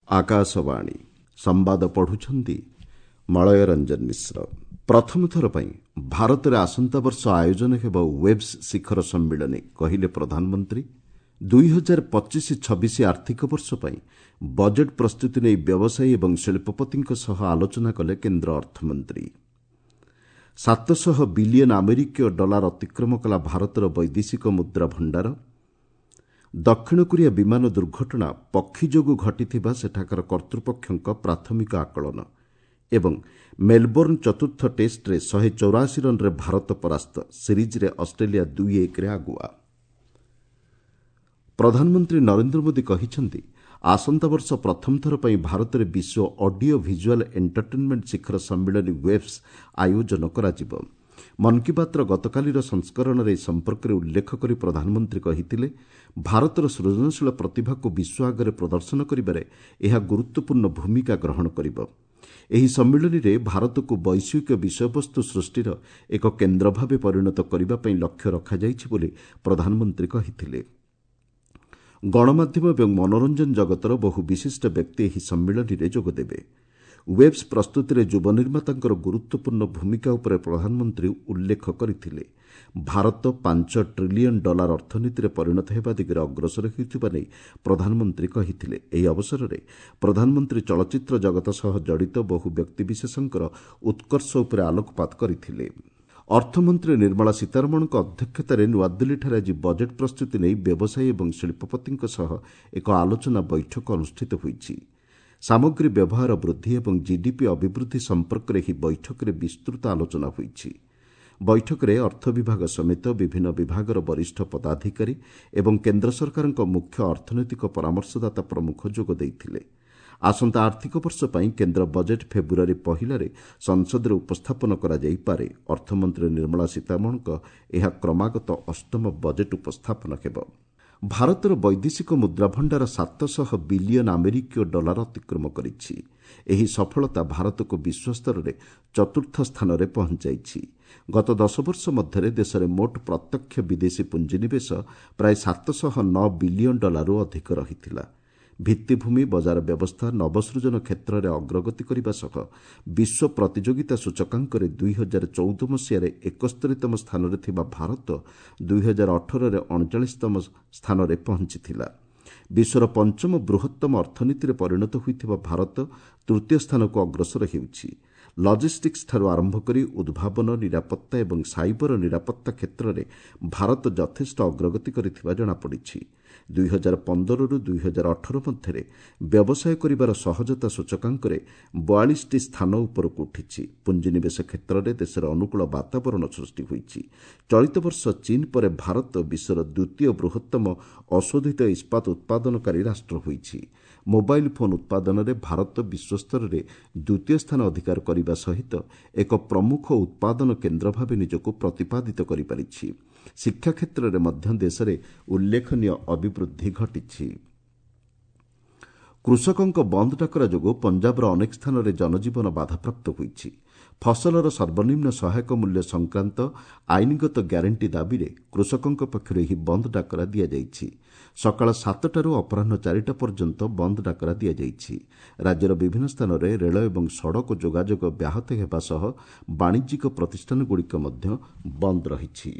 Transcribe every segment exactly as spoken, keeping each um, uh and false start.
ଆକାଶବାଣୀ ସମ୍ବାଦ ପଢୁଛନ୍ତି ମଳୟ ରଞ୍ଜନ ମିଶ୍ର। ପ୍ରଥମ ଥର ପାଇଁ ଭାରତରେ ଆସନ୍ତା ବର୍ଷ ଆୟୋଜନ ହେବ ୱେବ୍ସ ଶିଖର ସମ୍ମିଳନୀ, କହିଲେ ପ୍ରଧାନମନ୍ତ୍ରୀ। ଦୁଇ ହଜାର ପଚିଶ ଛବିଶ ଆର୍ଥିକ ବର୍ଷ ପାଇଁ ବଜେଟ୍ ପ୍ରସ୍ତୁତି ନେଇ ବ୍ୟବସାୟୀ ଏବଂ ଶିଳ୍ପପତିଙ୍କ ସହ ଆଲୋଚନା କଲେ କେନ୍ଦ୍ର ଅର୍ଥମନ୍ତ୍ରୀ। ସାତଶହ ବିଲିୟନ ଆମେରିକୀୟ ଡଲାର ଅତିକ୍ରମ କଲା ଭାରତର ବୈଦେଶିକ ମୁଦ୍ରା ଭଣ୍ଡାର। ଦକ୍ଷିଣ କୋରିଆ ବିମାନ ଦୁର୍ଘଟଣା ପକ୍ଷୀ ଯୋଗୁଁ ଘଟିଥିବା ସେଠାକାର କର୍ତ୍ତୃପକ୍ଷଙ୍କ ପ୍ରାଥମିକ ଆକଳନ ଏବଂ ମେଲବୋର୍ଣ୍ଣ ଚତୁର୍ଥ ଟେଷ୍ଟରେ ଶହେ ଚଉରାଶୀ ରନ୍ରେ ଭାରତ ପରାସ୍ତ। ସିରିଜ୍ରେ ଅଷ୍ଟ୍ରେଲିଆ ଦୁଇ ଏକରେ ଆଗୁଆ। ପ୍ରଧାନମନ୍ତ୍ରୀ ନରେନ୍ଦ୍ର ମୋଦି କହିଛନ୍ତି, ଆସନ୍ତା ବର୍ଷ ପ୍ରଥମ ଥର ପାଇଁ ଭାରତରେ ବିଶ୍ୱ ଅଡିଓ ଭିଜୁଆଲ୍ ଏଣ୍ଟରଟେନମେଣ୍ଟ ଶିଖର ସମ୍ମିଳନୀ ୱେବ୍ସ ଆୟୋଜନ କରାଯିବ। ମନ୍ କୀ ବାତ୍ର ଗତକାଲିର ସଂସ୍କରଣରେ ଏ ସମ୍ପର୍କରେ ଉଲ୍ଲେଖ କରି ପ୍ରଧାନମନ୍ତ୍ରୀ କହିଥିଲେ, ଭାରତର ସୃଜନଶୀଳ ପ୍ରତିଭାକୁ ବିଶ୍ୱ ଆଗରେ ପ୍ରଦର୍ଶନ କରିବାରେ ଏହା ଗୁରୁତ୍ୱପୂର୍ଣ୍ଣ ଭୂମିକା ଗ୍ରହଣ କରିବ। ଏହି ସମ୍ମିଳନୀରେ ଭାରତକୁ ବୈଷୟିକ ବିଷୟବସ୍ତୁ ସୃଷ୍ଟିର ଏକ କେନ୍ଦ୍ର ଭାବେ ପରିଣତ କରିବା ପାଇଁ ଲକ୍ଷ୍ୟ ରଖାଯାଇଛି ବୋଲି ପ୍ରଧାନମନ୍ତ୍ରୀ କହିଥିଲେ। ଗଣମାଧ୍ୟମ ଏବଂ ମନୋରଞ୍ଜନ ଜଗତର ବହୁ ବିଶିଷ୍ଟ ବ୍ୟକ୍ତି ଏହି ସମ୍ମିଳନୀରେ ଯୋଗଦେବେ। ୱେବ୍ସ ପ୍ରସ୍ତୁତିରେ ଯୁବ ନିର୍ମାତାଙ୍କର ଗୁରୁତ୍ୱପୂର୍ଣ୍ଣ ଭୂମିକା ଉପରେ ପ୍ରଧାନମନ୍ତ୍ରୀ ଉଲ୍ଲେଖ କରିଥିଲେ। ଭାରତ ପାଞ୍ଚ ଟ୍ରିଲିୟନ ଡଲାର ଅର୍ଥନୀତିରେ ପରିଣତ ହେବା ଦିଗରେ ଅଗ୍ରସର ହେଉଥିବା ନେଇ ପ୍ରଧାନମନ୍ତ୍ରୀ କହିଥିଲେ। ଏହି ଅବସରରେ ପ୍ରଧାନମନ୍ତ୍ରୀ ଚଳଚ୍ଚିତ୍ର ଜଗତ ସହ ଜଡ଼ିତ ବହୁ ବ୍ୟକ୍ତିବିଶେଷଙ୍କର ଉତ୍କର୍ଷ ଉପରେ ଆଲୋକପାତ କରିଥିଲେ। ଅର୍ଥମନ୍ତ୍ରୀ ନିର୍ମଳା ସୀତାରମଣଙ୍କ ଅଧ୍ୟକ୍ଷତାରେ ନୂଆଦିଲ୍ଲୀଠାରେ ଆଜି ବଜେଟ୍ ପ୍ରସ୍ତୁତି ନେଇ ବ୍ୟବସାୟୀ ଏବଂ ଶିଳ୍ପପତିଙ୍କ ସହ ଏକ ଆଲୋଚନା ବୈଠକ ଅନୁଷ୍ଠିତ ହୋଇଛି। ସାମଗ୍ରୀ ବ୍ୟବହାର ବୃଦ୍ଧି ଏବଂ ଜିଡିପି ଅଭିବୃଦ୍ଧି ସମ୍ପର୍କରେ ଏହି ବୈଠକରେ ବିସ୍ତୃତ ଆଲୋଚନା ହୋଇଛି। ବୈଠକରେ ଅର୍ଥ ବିଭାଗ ସମେତ ବିଭିନ୍ନ ବିଭାଗର ବରିଷ୍ଠ ପଦାଧିକାରୀ ଏବଂ କେନ୍ଦ୍ର ସରକାରଙ୍କ ମୁଖ୍ୟ ଅର୍ଥନୈତିକ ପରାମର୍ଶଦାତା ପ୍ରମୁଖ ଯୋଗ ଦେଇଥିଲେ। ଆସନ୍ତା ଆର୍ଥିକ ବର୍ଷ ପାଇଁ କେନ୍ଦ୍ର ବଜେଟ୍ ଫେବୃଆରୀ ପହିଲାରେ ସଂସଦରେ ଉପସ୍ଥାପନ କରାଯାଇପାରେ। ଅର୍ଥମନ୍ତ୍ରୀ ନିର୍ମଳା ସୀତାରମଣଙ୍କ ଏହା କ୍ରମାଗତ ଅଷ୍ଟମ ବଜେଟ୍ ଉପସ୍ଥାପନ ହେବ। ଭାରତର ବୈଦେଶିକ ମୁଦ୍ରା ଭଣ୍ଡାର ସାତଶହ ବିଲିୟନ ଆମେରିକୀୟ ଡଲାର ଅତିକ୍ରମ କରିଛି। ଏହି ସଫଳତା ଭାରତକୁ ବିଶ୍ୱସ୍ତରରେ ଚତୁର୍ଥ ସ୍ଥାନରେ ପହଞ୍ଚାଇଛି। ଗତ ଦଶ ବର୍ଷ ମଧ୍ୟରେ ଦେଶରେ ମୋଟ ପ୍ରତ୍ୟକ୍ଷ ବିଦେଶୀ ପୁଞ୍ଜିନିବେଶ ପ୍ରାୟ ସାତଶହ ନଅ ବିଲିୟନ ଡଲାରରୁ ଅଧିକ ରହିଥିଲା। ଭିତ୍ତିଭୂମି ବଜାର ବ୍ୟବସ୍ଥା ନବସୃଜନ କ୍ଷେତ୍ରରେ ଅଗ୍ରଗତି କରିବା ସହ ବିଶ୍ୱ ପ୍ରତିଯୋଗିତା ସୂଚକାଙ୍କରେ ଦୁଇ ହଜାର ଚଉଦ ମସିହାରେ ଏକସ୍ତରୀତମ ସ୍ଥାନରେ ଥିବା ଭାରତ ଦୁଇ ହଜାର ଅଠରରେ ଅଣଚାଳିଶତମ ସ୍ଥାନରେ ପହଞ୍ଚିଥିଲା। ବିଶ୍ୱର ପଞ୍ଚମ ବୃହତ୍ତମ ଅର୍ଥନୀତିରେ ପରିଣତ ହୋଇଥିବା ଭାରତ ତୃତୀୟ ସ୍ଥାନକୁ ଅଗ୍ରସର ହେଉଛି। ଲଜିଷ୍ଟିକ୍ସଠାରୁ ଆରମ୍ଭ କରି ଉଦ୍ଭାବନ, ନିରାପତ୍ତା ଏବଂ ସାଇବର ନିରାପତ୍ତା କ୍ଷେତ୍ରରେ ଭାରତ ଯଥେଷ୍ଟ ଅଗ୍ରଗତି କରିଥିବା ଜଣାପଡ଼ିଛି। ଦୁଇ ହଜାର ପନ୍ଦରରୁ ଦୁଇ ହଜାର ଅଠର ମଧ୍ୟରେ ବ୍ୟବସାୟ କରିବାର ସହଜତା ସୂଚକାଙ୍କରେ ବୟାଳିଶଟି ସ୍ଥାନ ଉପରକୁ ଉଠିଛି। ପୁଞ୍ଜିନିବେଶ କ୍ଷେତ୍ରରେ ଦେଶରେ ଅନୁକୂଳ ବାତାବରଣ ସୃଷ୍ଟି ହୋଇଛି। ଚଳିତ ବର୍ଷ ଚୀନ ପରେ ଭାରତ ବିଶ୍ୱର ଦ୍ୱିତୀୟ ବୃହତ୍ତମ ଅଶୋଧିତ ଇସ୍ପାତ ଉତ୍ପାଦନକାରୀ ରାଷ୍ଟ୍ର ହୋଇଛି। ମୋବାଇଲ ଫୋନ୍ ଉତ୍ପାଦନରେ ଭାରତ ବିଶ୍ୱସ୍ତରରେ ଦ୍ୱିତୀୟ ସ୍ଥାନ ଅଧିକାର କରିବା ସହିତ ଏକ ପ୍ରମୁଖ ଉତ୍ପାଦନ କେନ୍ଦ୍ର ଭାବେ ନିଜକୁ ପ୍ରତିପାଦିତ କରିପାରିଛି। ଶିକ୍ଷା କ୍ଷେତ୍ରରେ ମଧ୍ୟ ଦେଶରେ ଉଲ୍ଲେଖନୀୟ ଅଭିବୃଦ୍ଧି ଘଟିଛି। କୃଷକଙ୍କ ବନ୍ଦ ଡାକରା ଯୋଗୁଁ ପଞ୍ଜାବର ଅନେକ ସ୍ଥାନରେ ଜନଜୀବନ ବାଧାପ୍ରାପ୍ତ ହୋଇଛି। ଫସଲର ସର୍ବନିମ୍ନ ସହାୟକ ମୂଲ୍ୟ ସଂକ୍ରାନ୍ତ ଆଇନଗତ ଗ୍ୟାରେଣ୍ଟି ଦାବିରେ କୃଷକଙ୍କ ପକ୍ଷରୁ ଏହି ବନ୍ଦ ଡାକରା ଦିଆଯାଇଛି। ସକାଳ ସାତଟାରୁ ଅପରାହ୍ନ ଚାରିଟା ପର୍ଯ୍ୟନ୍ତ ବନ୍ଦ ଡାକରା ଦିଆଯାଇଛି। ରାଜ୍ୟର ବିଭିନ୍ନ ସ୍ଥାନରେ ରେଳ ଏବଂ ସଡ଼କ ଯୋଗାଯୋଗ ବ୍ୟାହତ ହେବା ସହ ବାଣିଜ୍ୟିକ ପ୍ରତିଷ୍ଠାନଗୁଡ଼ିକ ମଧ୍ୟ ବନ୍ଦ ରହିଛି।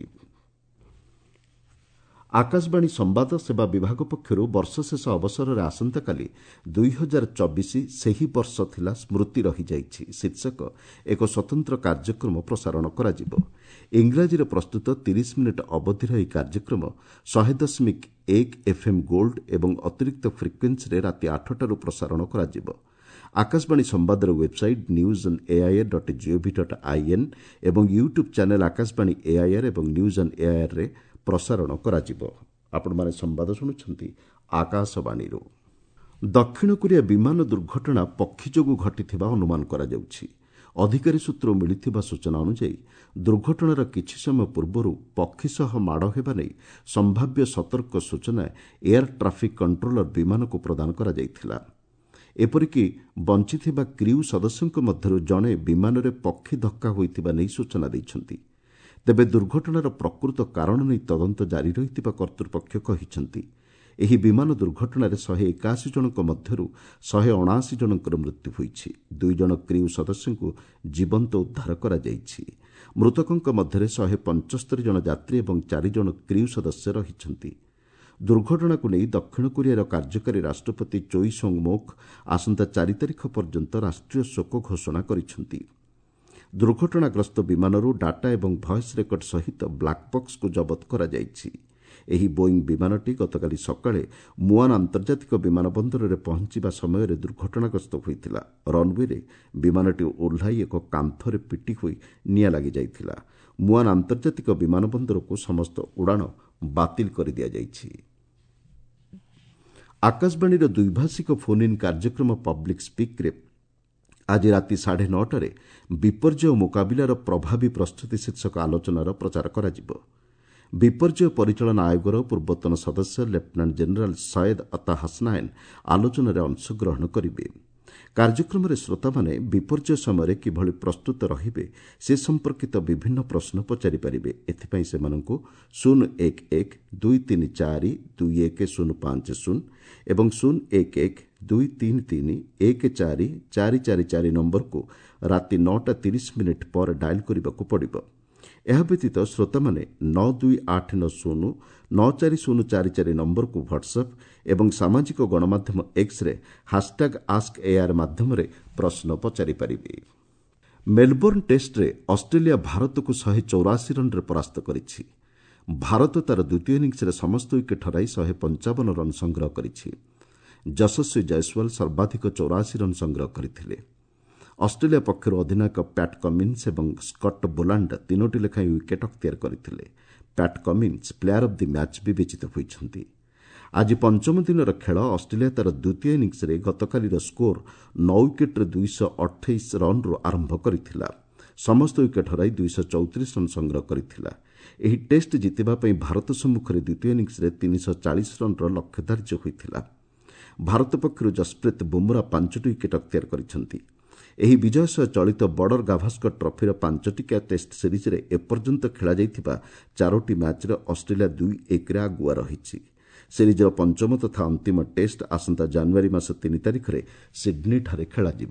ଆକାଶବାଣୀ ସମ୍ବାଦ ସେବା ବିଭାଗ ପକ୍ଷରୁ ବର୍ଷ ଶେଷ ଅବସରରେ ଆସନ୍ତାକାଲି ଦୁଇ ହଜାର ଚବିଶ ସେହି ବର୍ଷ ଥିଲା ସ୍ମୃତି ରହିଯାଇଛି ଶୀର୍ଷକ ଏକ ସ୍ୱତନ୍ତ୍ର କାର୍ଯ୍ୟକ୍ରମ ପ୍ରସାରଣ କରାଯିବ। ଇଂରାଜୀରେ ପ୍ରସ୍ତୁତ ତିରିଶ ମିନିଟ୍ ଅବଧିର ଏହି କାର୍ଯ୍ୟକ୍ରମ ଶହେ ଦଶମିକ ଏକ ଏଫ୍ଏମ୍ ଗୋଲ୍ଡ ଏବଂ ଅତିରିକ୍ତ ଫ୍ରିକ୍ୱେନ୍ସିରେ ରାତି ଆଠଟାରୁ ପ୍ରସାରଣ କରାଯିବ। ଆକାଶବାଣୀ ସମ୍ବାଦର website news on AIR dot GOV dot IN ଏବଂ ୟୁଟ୍ୟୁବ୍ ଚ୍ୟାନେଲ୍ ଆକାଶବାଣୀ ଏଆଇଆର୍ ଏବଂ ନ୍ୟୁଜ୍ ଅନ୍ ଏଆଇଆର୍ରେ ପ୍ରସାରଣ କରାଯିବ। ଆପଣମାନେ ସମ୍ବାଦ ଶୁଣୁଛନ୍ତି ଆକାଶବାଣୀରୁ। ଦକ୍ଷିଣ କୋରିଆ ବିମାନ ଦୁର୍ଘଟଣା ପକ୍ଷୀ ଯୋଗୁଁ ଘଟିଥିବା ଅନୁମାନ କରାଯାଉଛି। ଅଧିକାରୀ ସୂତ୍ରରୁ ମିଳିଥିବା ସୂଚନା ଅନୁଯାୟୀ ଦୁର୍ଘଟଣାର କିଛି ସମୟ ପୂର୍ବରୁ ପକ୍ଷୀ ସହ ମାଡ଼ ହେବା ନେଇ ସମ୍ଭାବ୍ୟ ସତର୍କ ସୂଚନା ଏୟାର ଟ୍ରାଫିକ୍ କଣ୍ଟ୍ରୋଲର ବିମାନକୁ ପ୍ରଦାନ କରାଯାଇଥିଲା। ଏପରିକି ବଞ୍ଚିଥିବା କ୍ରିଉ ସଦସ୍ୟଙ୍କ ମଧ୍ୟରୁ ଜଣେ ବିମାନରେ ପକ୍ଷୀ ଧକ୍କା ହୋଇଥିବା ନେଇ ସୂଚନା ଦେଇଛନ୍ତି। ତେବେ ଦୁର୍ଘଟଣାର ପ୍ରକୃତ କାରଣ ନେଇ ତଦନ୍ତ ଜାରି ରହିଥିବା କର୍ତ୍ତୃପକ୍ଷ କହିଛନ୍ତି। ଏହି ବିମାନ ଦୁର୍ଘଟଣାରେ ଶହେ ଏକାଅଶୀ ଜଣଙ୍କ ମଧ୍ୟରୁ ଶହେ ଅଣାଅଶୀ ଜଣଙ୍କର ମୃତ୍ୟୁ ହୋଇଛି। ଦୁଇ ଜଣ କ୍ରିଉ ସଦସ୍ୟଙ୍କୁ ଜୀବନ୍ତ ଉଦ୍ଧାର କରାଯାଇଛି। ମୃତକଙ୍କ ମଧ୍ୟରେ ଶହେ ପଞ୍ଚସ୍ତରୀ ଜଣ ଯାତ୍ରୀ ଏବଂ ଚାରି ଜଣ କ୍ରିଉ ସଦସ୍ୟ ରହିଛନ୍ତି। ଦୁର୍ଘଟଣାକୁ ନେଇ ଦକ୍ଷିଣ କୋରିଆର କାର୍ଯ୍ୟକାରୀ ରାଷ୍ଟ୍ରପତି ଚୋଇ ସୋଙ୍ଗ ମୋକ୍ ଆସନ୍ତା ଚାରି ତାରିଖ ପର୍ଯ୍ୟନ୍ତ ରାଷ୍ଟ୍ରୀୟ ଶୋକ ଘୋଷଣା କରିଛନ୍ତି। ଦୁର୍ଘଟଣାଗ୍ରସ୍ତ ବିମାନରୁ ଡାଟା ଏବଂ ଭଏସ୍ ରେକର୍ଡ ସହିତ ବ୍ଲାକ୍ବକ୍ସକୁ ଜବତ କରାଯାଇଛି। ଏହି ବୋଇଂ ବିମାନଟି ଗତକାଲି ସକାଳେ ମୁଆନ୍ ଆନ୍ତର୍ଜାତିକ ବିମାନ ବନ୍ଦରରେ ପହଞ୍ଚିବା ସମୟରେ ଦୁର୍ଘଟଣାଗ୍ରସ୍ତ ହୋଇଥିଲା। ରନ୍ୱେରେ ବିମାନଟି ଓହ୍ଲାଇ ଏକ କାନ୍ଥରେ ପିଟି ହୋଇ ନିଆଁ ଲାଗିଯାଇଥିଲା। ମୁଆନ୍ ଆନ୍ତର୍ଜାତିକ ବିମାନ ବନ୍ଦରକୁ ସମସ୍ତ ଉଡ଼ାଣ ବାତିଲ କରିଦିଆଯାଇଛି। ଆକାଶବାଣୀର ଦ୍ୱିଭାଷିକ ଫୋନ୍ ଇନ୍ କାର୍ଯ୍ୟକ୍ରମ ପବ୍ଲିକ୍ ସ୍ପିକ୍ରେ ଆଜି ରାତି ସାଢ଼େ ନଅଟାରେ ବିପର୍ଯ୍ୟୟ ମୁକାବିଲାର ପ୍ରଭାବୀ ପ୍ରସ୍ତୁତି ଶୀର୍ଷକ ଆଲୋଚନାର ପ୍ରଚାର କରାଯିବ। ବିପର୍ଯ୍ୟୟ ପରିଚାଳନା ଆୟୋଗର ପୂର୍ବତନ ସଦସ୍ୟ ଲେଫ୍ଟନାଣ୍ଟ ଜେନେରାଲ୍ ସୟେଦ୍ ଅତା ହାସନାଇନ୍ ଆଲୋଚନାରେ ଅଂଶଗ୍ରହଣ କରିବେ। କାର୍ଯ୍ୟକ୍ରମରେ ଶ୍ରୋତାମାନେ ବିପର୍ଯ୍ୟୟ ସମୟରେ କିଭଳି ପ୍ରସ୍ତୁତ ରହିବେ ସେ ସମ୍ପର୍କିତ ବିଭିନ୍ନ ପ୍ରଶ୍ନ ପଚାରିପାରିବେ। ଏଥିପାଇଁ ସେମାନଙ୍କୁ ଶୂନ ଏକ ଏକ ଦୁଇ ତିନି ଚାରି ଦୁଇ ଏକ ଶୂନ ପାଞ୍ଚ ଶୂନ ଏବଂ ଶୂନ ଏକ ଏକ ଦୁଇ ତିନି ତିନି ଏକ ଚାରି ଚାରି ଚାରି ଚାରି ନମ୍ବରକୁ ରାତି ନଅଟା ତିରିଶ ମିନିଟ୍ ପରେ ଡାଏଲ୍ କରିବାକୁ ପଡ଼ିବ। ଏହା ବ୍ୟତୀତ ଶ୍ରୋତାମାନେ ନଅ ଦୁଇ ଆଠ ନଅ ଶୂନ ନଅ ଚାରି ଶୂନ ଚାରି ଚାରି ନମ୍ବରକୁ ହ୍ୱାଟ୍ସଆପ୍ ଏବଂ ସାମାଜିକ ଗଣମାଧ୍ୟମ ଏକ୍ସରେ ହାସ୍ଟ୍ୟାଗ୍ ଆସ୍କ ଏଆର୍ ମାଧ୍ୟମରେ ପ୍ରଶ୍ନ ପଚାରିପାରିବେ। ମେଲବୋର୍ଣ୍ଣ ଟେଷ୍ଟରେ ଅଷ୍ଟ୍ରେଲିଆ ଭାରତକୁ ଶହେ ଚଉରାଶୀ ରନ୍ରେ ପରାସ୍ତ କରିଛି। ଭାରତ ତା'ର ଦ୍ୱିତୀୟ ଇନିଂସରେ ସମସ୍ତ ୱିକେଟ୍ ହରାଇ ଶହେ ପଞ୍ଚାବନ ରନ୍ ସଂଗ୍ରହ କରିଛି। ଯଶସ୍ୱୀ ଜୟସ୍ୱାଲ ସର୍ବାଧିକ ଚଉରାଶୀ ରନ୍ ସଂଗ୍ରହ କରିଥିଲେ। ଅଷ୍ଟ୍ରେଲିଆ ପକ୍ଷରୁ ଅଧିନାୟକ ପ୍ୟାଟ୍ କମିନ୍ସ ଏବଂ ସ୍କଟ୍ ବୋଲାଣ୍ଡ ତିନୋଟି ଲେଖାଏଁ ୱିକେଟ୍ ଅକ୍ତିଆର କରିଥିଲେ। Pat Cummins player of the match ବିବେଚିତ ହୋଇଛନ୍ତି। ଆଜି ପଞ୍ଚମ ଦିନର ଖେଳ ଅଷ୍ଟ୍ରେଲିଆ ତା'ର ଦ୍ୱିତୀୟ ଇନିଂସରେ ଗତକାଲିର ସ୍କୋର ନଅ ୱିକେଟ୍ରେ ଦୁଇଶହ ଅଠେଇଶ ରନ୍ରୁ ଆରମ୍ଭ କରିଥିଲା। ସମସ୍ତ ୱିକେଟ୍ ହରାଇ ଦୁଇଶହ ଚଉତିରିଶ ରନ୍ ସଂଗ୍ରହ କରିଥିଲା। ଏହି ଟେଷ୍ଟ ଜିତିବା ପାଇଁ ଭାରତ ସମ୍ମୁଖରେ ଦ୍ୱିତୀୟ ଇନିଂସରେ ତିନିଶହ ଚାଳିଶ ରନ୍ର ଲକ୍ଷ୍ୟ ଧାର୍ଯ୍ୟ ହୋଇଥିଲା। ଭାରତ ପକ୍ଷରୁ ଯଶପ୍ରୀତ ବୁମ୍ରା ପାଞ୍ଚଟି ୱିକେଟ୍ ଅକ୍ତିଆର କରିଛନ୍ତି। ଏହି ବିଜୟ ସହ ଚଳିତ ବର୍ଡର ଗାଭାସ୍କର ଟ୍ରଫିର ପାଞ୍ଚଟିକିଆ ଟେଷ୍ଟ ସିରିଜ୍ରେ ଏପର୍ଯ୍ୟନ୍ତ ଖେଳାଯାଇଥିବା ଚାରୋଟି ମ୍ୟାଚ୍ରେ ଅଷ୍ଟ୍ରେଲିଆ ଦୁଇ ଏକରେ ଆଗୁଆ ରହିଛି। ସିରିଜ୍ର ପଞ୍ଚମ ତଥା ଅନ୍ତିମ ଟେଷ୍ଟ ଆସନ୍ତା ଜାନୁଆରୀ ମାସ ତିନି ତାରିଖରେ ସିଡ୍ନୀଠାରେ ଖେଳାଯିବ।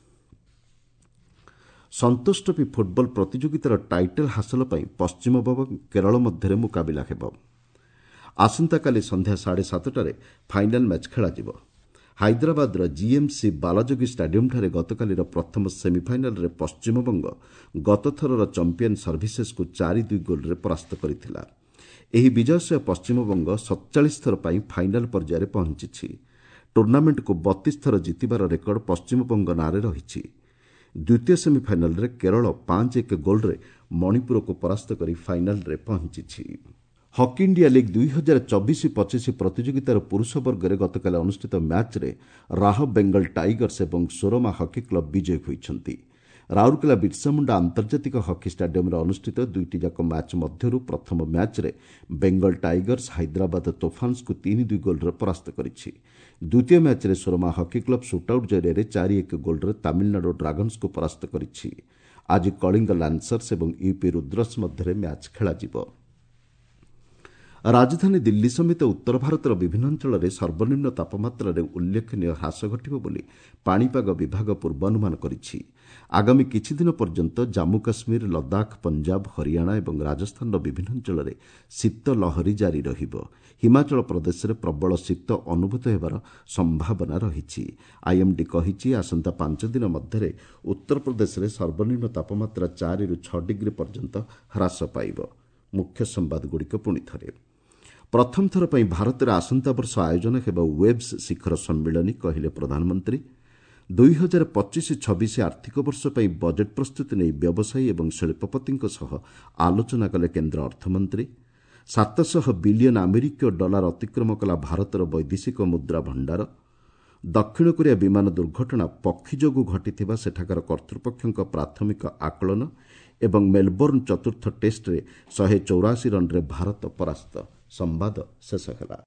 ସନ୍ତୋଷ ଟ୍ରଫି ଫୁଟବଲ ପ୍ରତିଯୋଗିତାର ଟାଇଟଲ୍ ହାସଲ ପାଇଁ ପଶ୍ଚିମବଙ୍ଗ କେରଳ ମଧ୍ୟରେ ମୁକାବିଲା ହେବ। ଆସନ୍ତାକାଲି ସନ୍ଧ୍ୟା ସାଢ଼େ ସାତଟାରେ ଫାଇନାଲ୍ ମ୍ୟାଚ୍ ଖେଳାଯିବ। ହାଇଦ୍ରାବାଦର ଜିଏମ୍ସି ବାଲାଜୋଗି ଷ୍ଟାଡିୟମ୍ଠାରେ ଗତକାଲିର ପ୍ରଥମ ସେମିଫାଇନାଲ୍ରେ ପଶ୍ଚିମବଙ୍ଗ ଗତଥରର ଚମ୍ପିୟନ୍ ସର୍ଭିସେସ୍କୁ ଚାରି ଦୁଇ ଗୋଲ୍ରେ ପରାସ୍ତ କରିଥିଲା। ଏହି ବିଜୟ ସହ ପଶ୍ଚିମବଙ୍ଗ ସତଚାଳିଶ ଥର ପାଇଁ ଫାଇନାଲ୍ ପର୍ଯ୍ୟାୟରେ ପହଞ୍ଚିଛି। ଟୁର୍ଣ୍ଣାମେଣ୍ଟକୁ ବତିଶ ଥର ଜିତିବାର ରେକର୍ଡ ପଶ୍ଚିମବଙ୍ଗ ନାଁରେ ରହିଛି। ଦ୍ୱିତୀୟ ସେମିଫାଇନାଲ୍ରେ କେରଳ ପାଞ୍ଚ ଏକ ଗୋଲ୍ରେ ମଣିପୁରକୁ ପରାସ୍ତ କରି ଫାଇନାଲ୍ରେ ପହଞ୍ଚିଛି। ହକି ଇଣ୍ଡିଆ ଲିଗ୍ ଦୁଇ ହଜାର ଚବିଶ ପଚିଶ ପ୍ରତିଯୋଗିତାର ପୁରୁଷ ବର୍ଗରେ ଗତକାଲି ଅନୁଷ୍ଠିତ ମ୍ୟାଚ୍ରେ ରାହ ବେଙ୍ଗଲ ଟାଇଗର୍ସ ଏବଂ ସୋରମା ହକି କ୍ଲବ୍ ବିଜୟୀ ହୋଇଛନ୍ତି। ରାଉରକେଲା ବିର୍ସାମୁଣ୍ଡା ଆନ୍ତର୍ଜାତିକ ହକି ଷ୍ଟାଡିୟମ୍ରେ ଅନୁଷ୍ଠିତ ଦୁଇଟିଯାକ ମ୍ୟାଚ୍ ମଧ୍ୟରୁ ପ୍ରଥମ ମ୍ୟାଚ୍ରେ ବେଙ୍ଗଲ ଟାଇଗର୍ସ ହାଇଦ୍ରାବାଦ ତୋଫାନ୍ସକୁ ତିନି ଦୁଇ ଗୋଲ୍ରେ ପରାସ୍ତ କରିଛି। ଦ୍ୱିତୀୟ ମ୍ୟାଚ୍ରେ ସୋରମା ହକି କ୍ଲବ୍ ସୁଟ୍ଆଉଟ୍ ଜରିଆରେ ଚାରି ଏକ ଗୋଲ୍ରେ ତାମିଲନାଡୁ ଡ୍ରାଗନ୍ସକୁ ପରାସ୍ତ କରିଛି। ଆଜି କଳିଙ୍ଗ ଲାନ୍ସର୍ସ ଏବଂ ୟୁପି ରୁଦ୍ରସ୍ ମଧ୍ୟରେ ମ୍ୟାଚ୍ ଖେଳାଯିବ। ରାଜଧାନୀ ଦିଲ୍ଲୀ ସମେତ ଉତ୍ତର ଭାରତର ବିଭିନ୍ନ ଅଞ୍ଚଳରେ ସର୍ବନିମ୍ନ ତାପମାତ୍ରାରେ ଉଲ୍ଲେଖନୀୟ ହ୍ରାସ ଘଟିବ ବୋଲି ପାଣିପାଗ ବିଭାଗ ପୂର୍ବାନୁମାନ କରିଛି। ଆଗାମୀ କିଛିଦିନ ପର୍ଯ୍ୟନ୍ତ ଜାମ୍ମୁ କାଶ୍ମୀର, ଲଦାଖ, ପଞ୍ଜାବ, ହରିୟାଣା ଏବଂ ରାଜସ୍ଥାନର ବିଭିନ୍ନ ଅଞ୍ଚଳରେ ଶୀତ ଲହରୀ ଜାରି ରହିବ। ହିମାଚଳ ପ୍ରଦେଶରେ ପ୍ରବଳ ଶୀତ ଅନୁଭୂତ ହେବାର ସମ୍ଭାବନା ରହିଛି। ଆଇଏମ୍ଡି କହିଛି ଆସନ୍ତା ପାଞ୍ଚ ଦିନ ମଧ୍ୟରେ ଉତ୍ତରପ୍ରଦେଶରେ ସର୍ବନିମ୍ନ ତାପମାତ୍ରା ଚାରିରୁ ଛଅ ଡିଗ୍ରୀ ପର୍ଯ୍ୟନ୍ତ ହ୍ରାସ ପାଇବ। ମୁଖ୍ୟ ସମ୍ବାଦଗୁଡ଼ିକ ପୁଣି ଥରେ। ପ୍ରଥମ ଥର ପାଇଁ ଭାରତରେ ଆସନ୍ତା ବର୍ଷ ଆୟୋଜନ ହେବ ୱେବ୍ସ ଶିଖର ସମ୍ମିଳନୀ, କହିଲେ ପ୍ରଧାନମନ୍ତ୍ରୀ। ଦୁଇ ହଜାର ପଚିଶ ଛବିଶ ଆର୍ଥିକ ବର୍ଷ ପାଇଁ ବଜେଟ୍ ପ୍ରସ୍ତୁତି ନେଇ ବ୍ୟବସାୟୀ ଏବଂ ଶିଳ୍ପପତିଙ୍କ ସହ ଆଲୋଚନା କଲେ କେନ୍ଦ୍ର ଅର୍ଥମନ୍ତ୍ରୀ। ସାତଶହ ବିଲିୟନ ଆମେରିକୀୟ ଡଲାର ଅତିକ୍ରମ କଲା ଭାରତର ବୈଦେଶିକ ମୁଦ୍ରା ଭଣ୍ଡାର। ଦକ୍ଷିଣ କୋରିଆ ବିମାନ ଦୁର୍ଘଟଣା ପକ୍ଷୀ ଯୋଗୁଁ ଘଟିଥିବା ସେଠାକାର କର୍ତ୍ତୃପକ୍ଷଙ୍କ ପ୍ରାଥମିକ ଆକଳନ ଏବଂ ମେଲବୋର୍ଣ୍ଣ ଚତୁର୍ଥ ଟେଷ୍ଟରେ ଶହେ ଚଉରାଶୀ ରନ୍ରେ ଭାରତ ପରାସ୍ତ। ସମ୍ବାଦ ଶେଷ ହେଲା।